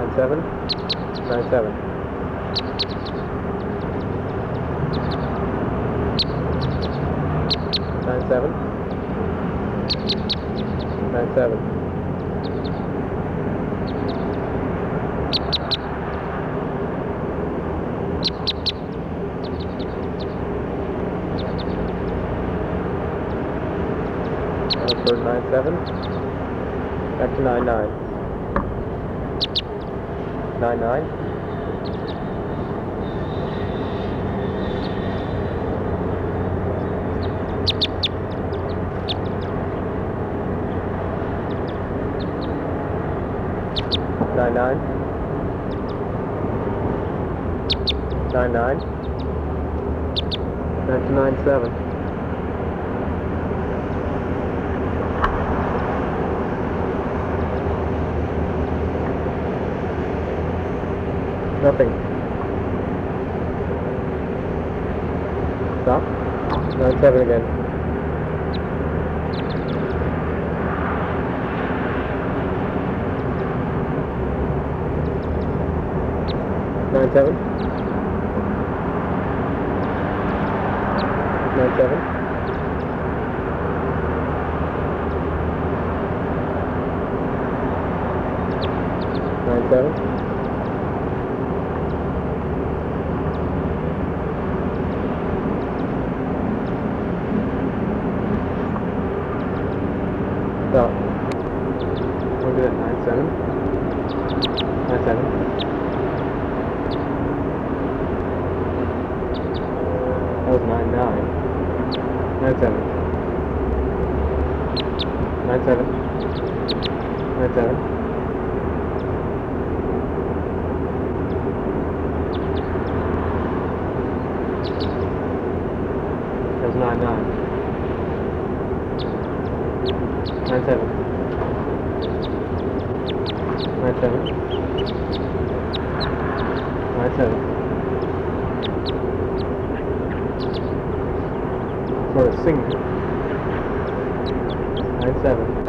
97, 97, 97, 97, 97, back to 99, 99, 99, 99, back to 97. Nothing. Stop. 97 again. Nine seven. 97. 97. 97. We'll do it 97. 97. That was 99. 97. 97. 97. 99. 97. 97. 97. For a single. 97.